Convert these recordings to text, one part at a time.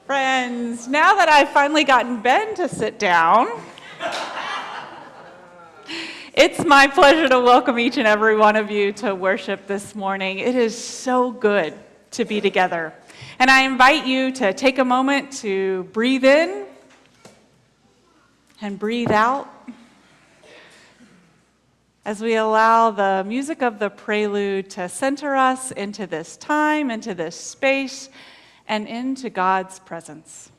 Friends, now that I've finally gotten Ben to sit down, it's my pleasure to welcome each and every one of you to worship this morning. It is so good to be together. And I invite you to take a moment to breathe in and breathe out as we allow the music of the prelude to center us into this time, into this space, and into God's presence.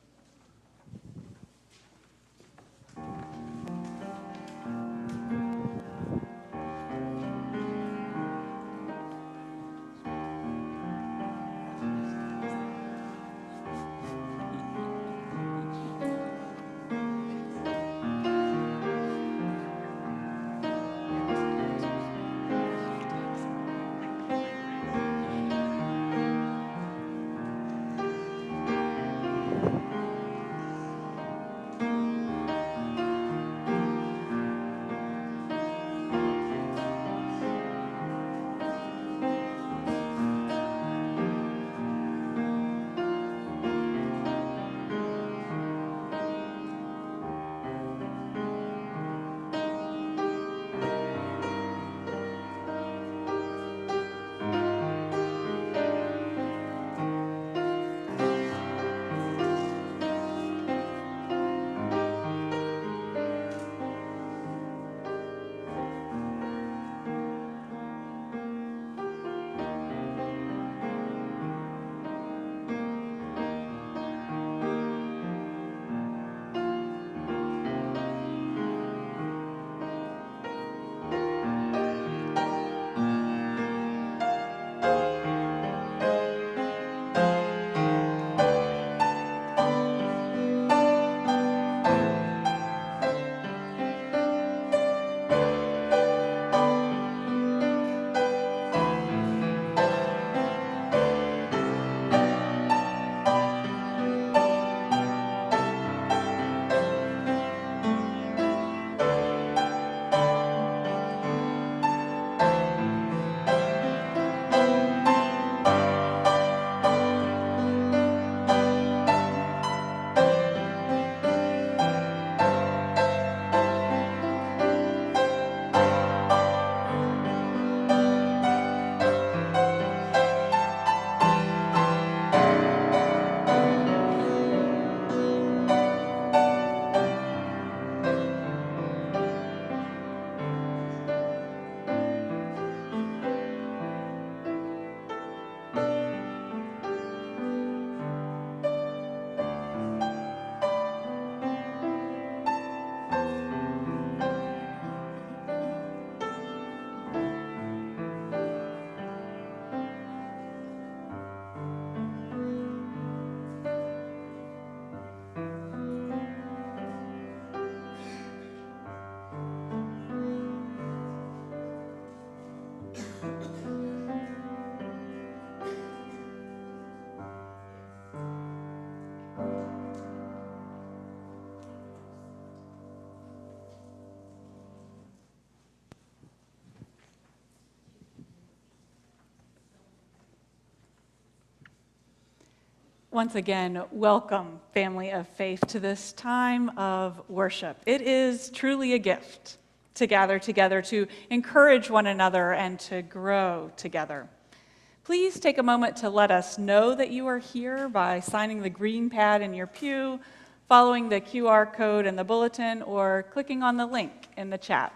Once again, welcome, family of faith, to this time of worship. It is truly a gift to gather together, to encourage one another, and to grow together. Please take a moment to let us know that you are here by signing the green pad in your pew, following the QR code in the bulletin, or clicking on the link in the chat.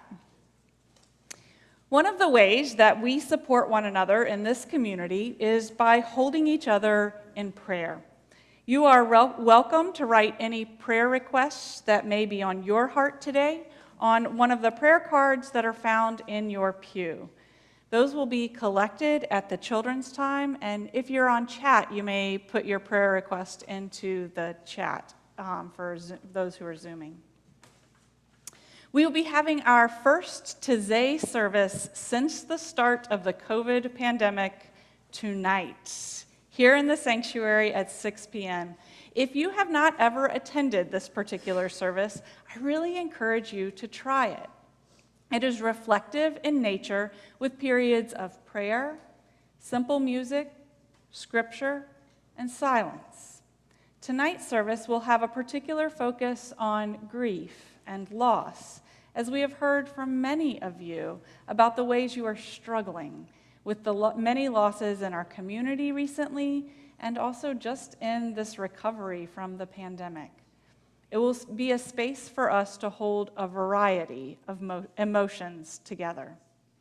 One of the ways that we support one another in this community is by holding each other in prayer. You are welcome to write any prayer requests that may be on your heart today on one of the prayer cards that are found in your pew. Those will be collected at the children's time, and if you're on chat, you may put your prayer request into the chat for those who are Zooming. We will be having our first Taizé service since the start of the COVID pandemic tonight, here in the sanctuary at 6 p.m. If you have not ever attended this particular service, I really encourage you to try it. It is reflective in nature with periods of prayer, simple music, scripture, and silence. Tonight's service will have a particular focus on grief and loss, as we have heard from many of you about the ways you are struggling with the many losses in our community recently and also just in this recovery from the pandemic. It will be a space for us to hold a variety of emotions together.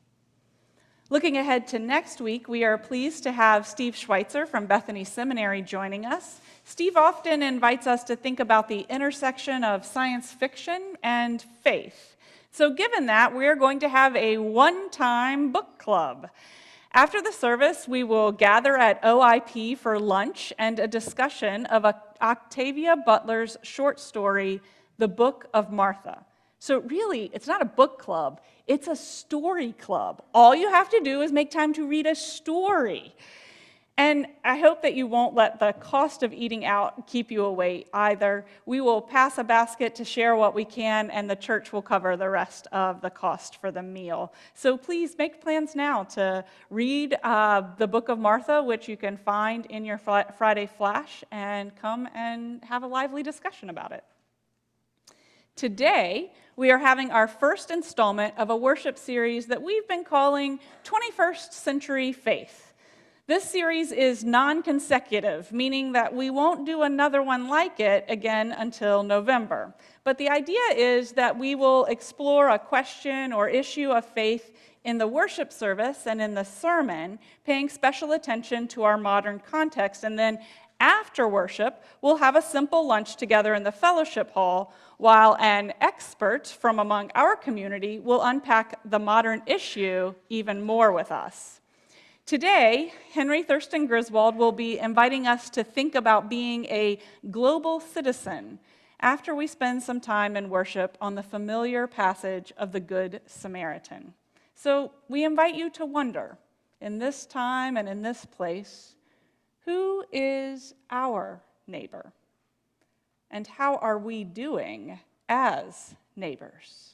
Looking ahead to next week, we are pleased to have Steve Schweitzer from Bethany Seminary joining us. Steve often invites us to think about the intersection of science fiction and faith. So given that, we're going to have a one-time book club. After the service, we will gather at OIP for lunch and a discussion of Octavia Butler's short story, The Book of Martha. So really, it's not a book club, it's a story club. All you have to do is make time to read a story. And I hope that you won't let the cost of eating out keep you away either. We will pass a basket to share what we can, and the church will cover the rest of the cost for the meal. So please make plans now to read the Book of Martha, which you can find in your Friday Flash, and come and have a lively discussion about it. Today, we are having our first installment of a worship series that we've been calling 21st Century Faith. This series is non-consecutive, meaning that we won't do another one like it again until November. But the idea is that we will explore a question or issue of faith in the worship service and in the sermon, paying special attention to our modern context. And then after worship, we'll have a simple lunch together in the fellowship hall, while an expert from among our community will unpack the modern issue even more with us. Today, Henry Thurston Griswold will be inviting us to think about being a global citizen after we spend some time in worship on the familiar passage of the Good Samaritan. So we invite you to wonder, in this time and in this place, who is our neighbor? And how are we doing as neighbors?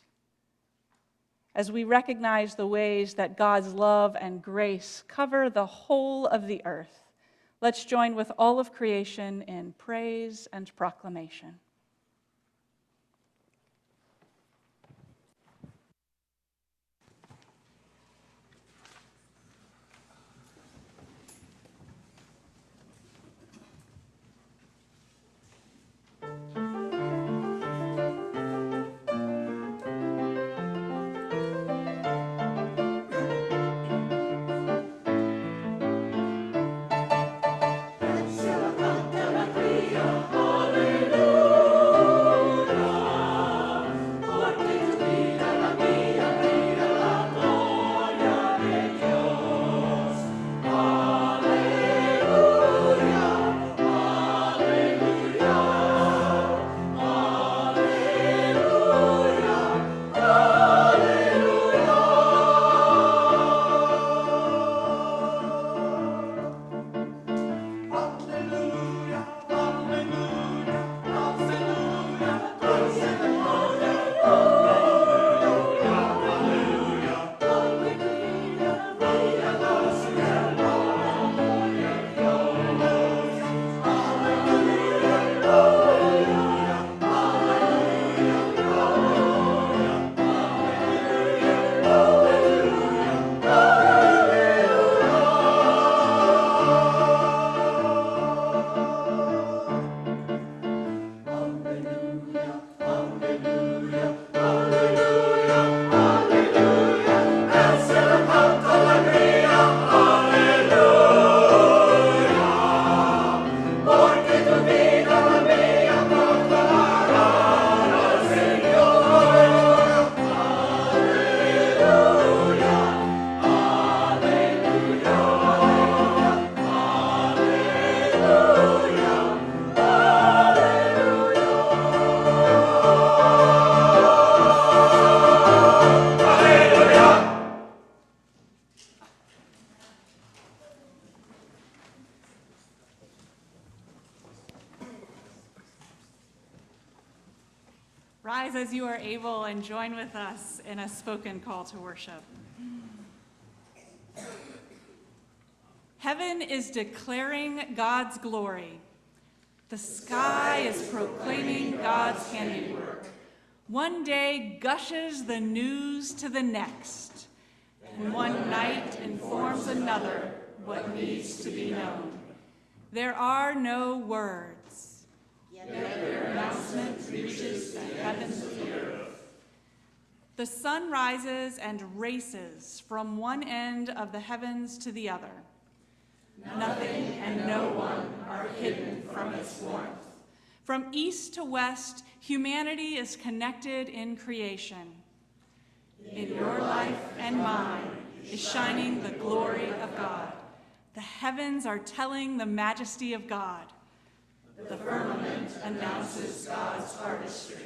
As we recognize the ways that God's love and grace cover the whole of the earth, let's join with all of creation in praise and proclamation. Rise as you are able and join with us in a spoken call to worship. Heaven is declaring God's glory. The sky is proclaiming God's handiwork. One day gushes the news to the next, and one night informs another what needs to be known. There are no words, yet their announcement reaches the heavens of the earth. The sun rises and races from one end of the heavens to the other. Nothing and no one are hidden from its warmth. From east to west, humanity is connected in creation. In your life and mine is shining the glory of God. The heavens are telling the majesty of God. The firmament announces God's artistry.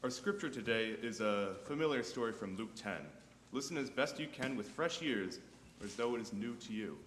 Our scripture today is a familiar story from Luke 10. Listen as best you can with fresh ears, or as though it is new to you.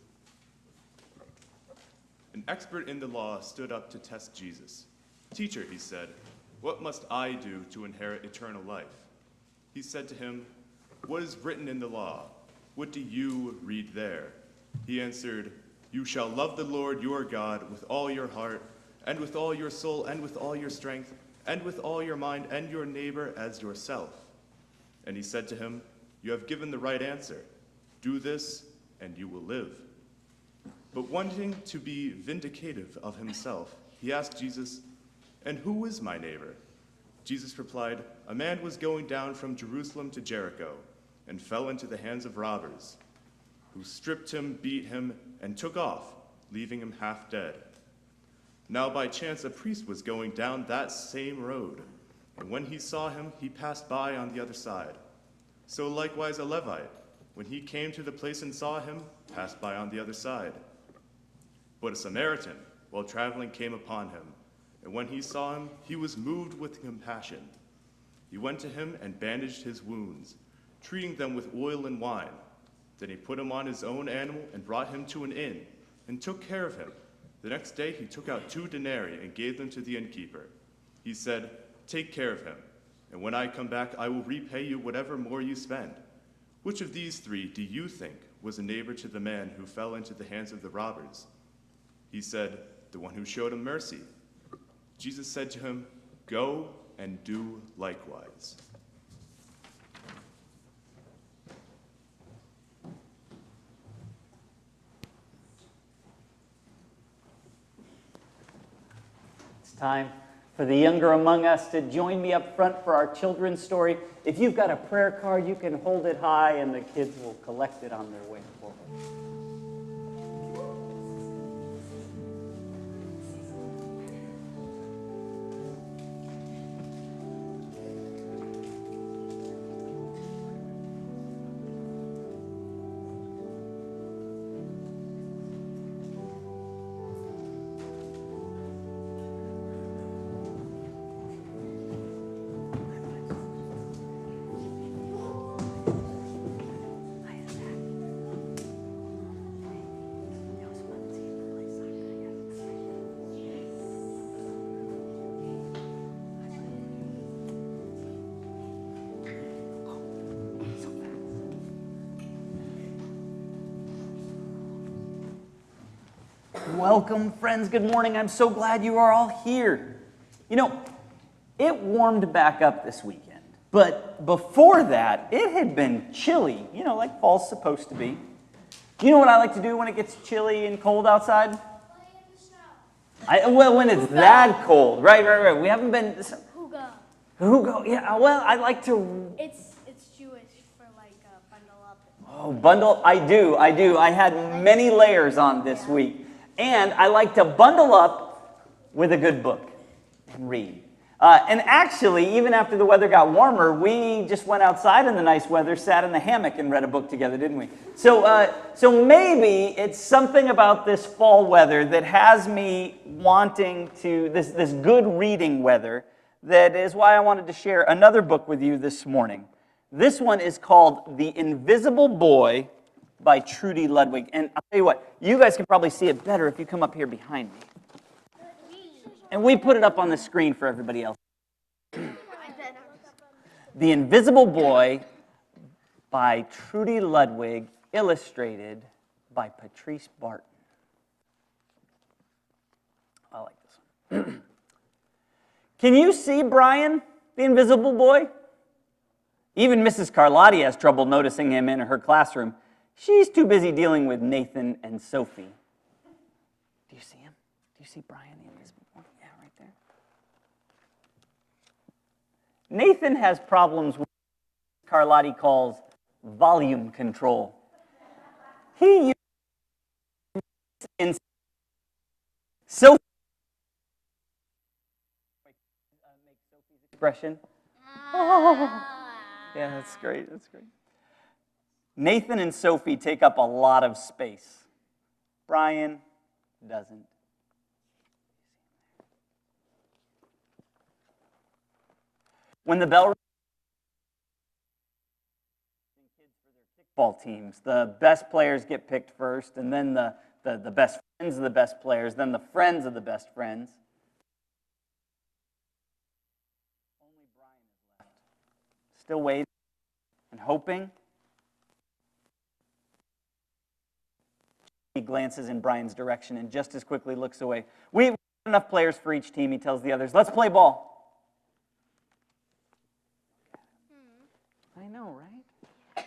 An expert in the law stood up to test Jesus. "Teacher," he said, "what must I do to inherit eternal life?" He said to him, "What is written in the law? What do you read there?" He answered, "You shall love the Lord your God with all your heart, and with all your soul, and with all your strength, and with all your mind, and your neighbor as yourself." And he said to him, "You have given the right answer. Do this, and you will live." But wanting to be vindicative of himself, he asked Jesus, "And who is my neighbor?" Jesus replied, "A man was going down from Jerusalem to Jericho, and fell into the hands of robbers, who stripped him, beat him, and took off, leaving him half dead. Now by chance a priest was going down that same road, and when he saw him, he passed by on the other side. So likewise a Levite, when he came to the place and saw him, passed by on the other side. But a Samaritan, while traveling, came upon him, and when he saw him, he was moved with compassion. He went to him and bandaged his wounds, treating them with oil and wine. Then he put him on his own animal and brought him to an inn, and took care of him. The next day he took out 2 denarii and gave them to the innkeeper. He said, 'Take care of him, and when I come back I will repay you whatever more you spend.' Which of these 3 do you think was a neighbor to the man who fell into the hands of the robbers?" He said, "The one who showed him mercy." Jesus said to him, "Go and do likewise." It's time for the younger among us to join me up front for our children's story. If you've got a prayer card, you can hold it high and the kids will collect it on their way forward. Welcome, friends. Good morning. I'm so glad you are all here. You know, it warmed back up this weekend, but before that, it had been chilly, like fall's supposed to be. You know what I like to do when it gets chilly and cold outside? Play in the snow. When it's that cold. Right. We haven't been... Hugo. Yeah, well, I like to... It's Jewish for bundle up. Oh, bundle, I do. I had many layers on this week. And I like to bundle up with a good book and read. And actually, even after the weather got warmer, we just went outside in the nice weather, sat in the hammock, and read a book together, didn't we? So maybe it's something about this fall weather that has me wanting to, this good reading weather, that is why I wanted to share another book with you this morning. This one is called The Invisible Boy by Trudy Ludwig. And I'll tell you what, you guys can probably see it better if you come up here behind me. And we put it up on the screen for everybody else. The Invisible Boy by Trudy Ludwig, illustrated by Patrice Barton. I like this one. Can you see Brian, the invisible boy? Even Mrs. Carlotti has trouble noticing him in her classroom. She's too busy dealing with Nathan and Sophie. Do you see him? Do you see Brian, the invisible boy? Yeah, right there. Nathan has problems with what Carlotti calls volume control. He uses Sophie. Make Sophie's expression. Oh. Yeah, that's great. Nathan and Sophie take up a lot of space. Brian doesn't. When the bell rings, kids for their kickball teams, the best players get picked first, and then the best friends of the best players, then the friends of the best friends. Only Brian is left, still waiting and hoping. He glances in Brian's direction and just as quickly looks away. We have enough players for each team, he tells the others. Let's play ball. I know, right?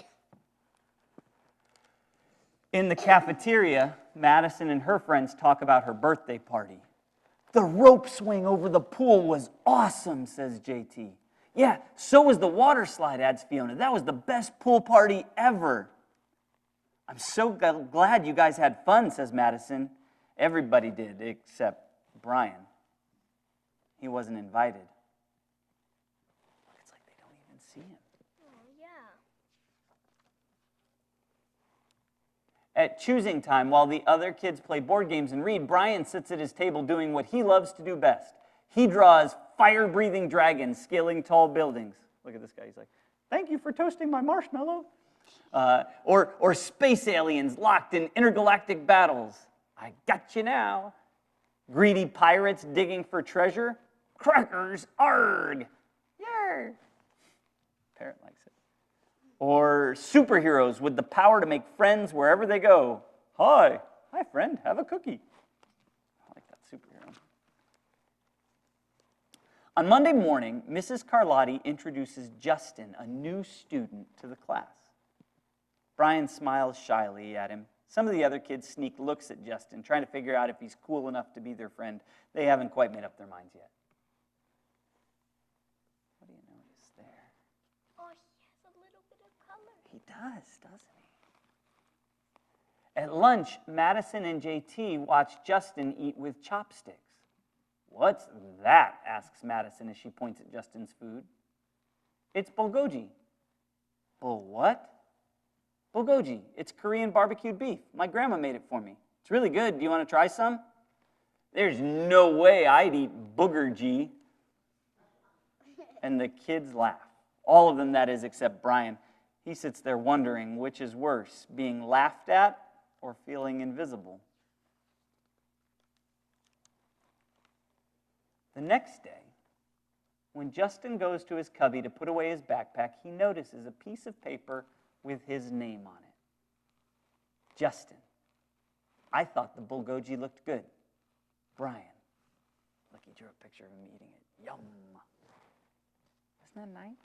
In the cafeteria, Madison and her friends talk about her birthday party. The rope swing over the pool was awesome, says JT. Yeah, so was the water slide, adds Fiona. That was the best pool party ever. I'm so glad you guys had fun, says Madison. Everybody did, except Brian. He wasn't invited. It's like they don't even see him. Oh, yeah. At choosing time, while the other kids play board games and read, Brian sits at his table doing what he loves to do best. He draws fire-breathing dragons scaling tall buildings. Look at this guy. He's like, thank you for toasting my marshmallow. Or space aliens locked in intergalactic battles. I got you now. Greedy pirates digging for treasure. Crackers, arg. Yar. Parrot likes it. Or superheroes with the power to make friends wherever they go. Hi friend, have a cookie. I like that superhero. On Monday morning, Mrs. Carlotti introduces Justin, a new student, to the class. Brian smiles shyly at him. Some of the other kids sneak looks at Justin, trying to figure out if he's cool enough to be their friend. They haven't quite made up their minds yet. What do you notice there? Oh, he has a little bit of color. He does, doesn't he? At lunch, Madison and JT watch Justin eat with chopsticks. What's that? Asks Madison as she points at Justin's food. It's bulgogi. Bul what? Bulgogi. It's Korean barbecued beef. My grandma made it for me. It's really good. Do you want to try some? There's no way I'd eat boogerji. And the kids laugh. All of them, that is, except Brian. He sits there wondering which is worse, being laughed at or feeling invisible. The next day, when Justin goes to his cubby to put away his backpack, he notices a piece of paper with his name on it. Justin. I thought the bulgogi looked good. Brian. Look, he drew a picture of him eating it. Yum. Isn't that nice?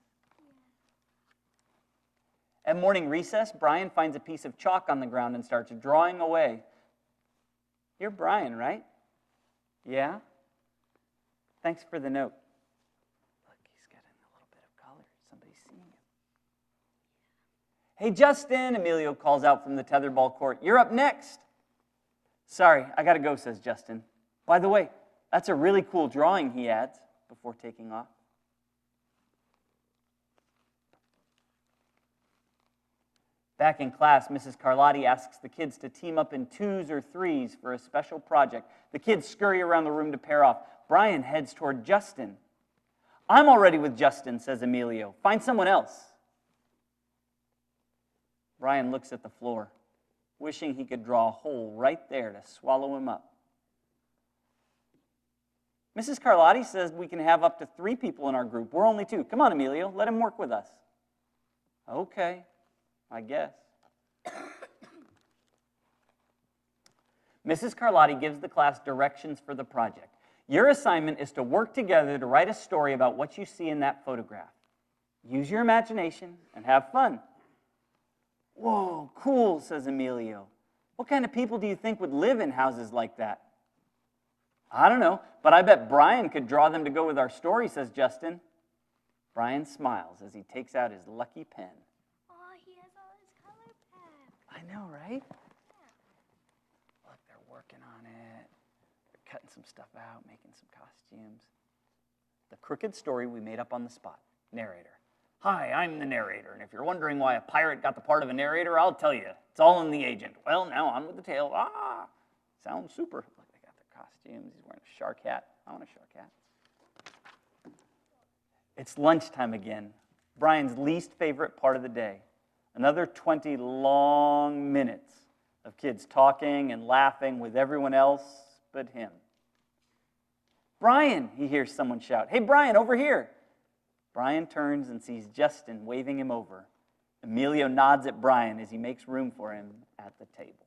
Yeah. At morning recess, Brian finds a piece of chalk on the ground and starts drawing away. You're Brian, right? Yeah? Thanks for the note. Look, he's getting a little bit of color. Somebody's seeing him. Hey, Justin, Emilio calls out from the tetherball court. You're up next. Sorry, I got to go, says Justin. By the way, that's a really cool drawing, he adds, before taking off. Back in class, Mrs. Carlotti asks the kids to team up in 2s or 3s for a special project. The kids scurry around the room to pair off. Brian heads toward Justin. I'm already with Justin, says Emilio. Find someone else. Brian looks at the floor, wishing he could draw a hole right there to swallow him up. Mrs. Carlotti says we can have up to 3 people in our group. We're only 2. Come on, Emilio, let him work with us. Okay, I guess. Mrs. Carlotti gives the class directions for the project. Your assignment is to work together to write a story about what you see in that photograph. Use your imagination and have fun. Whoa, cool, says Emilio. What kind of people do you think would live in houses like that? I don't know, but I bet Brian could draw them to go with our story, says Justin. Brian smiles as he takes out his lucky pen. Oh, he has all his color packs. I know, right? Look, they're working on it. They're cutting some stuff out, making some costumes. The crooked story we made up on the spot. Narrator. Hi, I'm the narrator, and if you're wondering why a pirate got the part of a narrator, I'll tell you. It's all in the agent. Well, now on with the tale. Ah, sounds super. Look, they got their costumes. He's wearing a shark hat. I want a shark hat. It's lunchtime again, Brian's least favorite part of the day. Another 20 long minutes of kids talking and laughing with everyone else but him. "Brian," he hears someone shout. "Hey, Brian, over here." Brian turns and sees Justin waving him over. Emilio nods at Brian as he makes room for him at the table.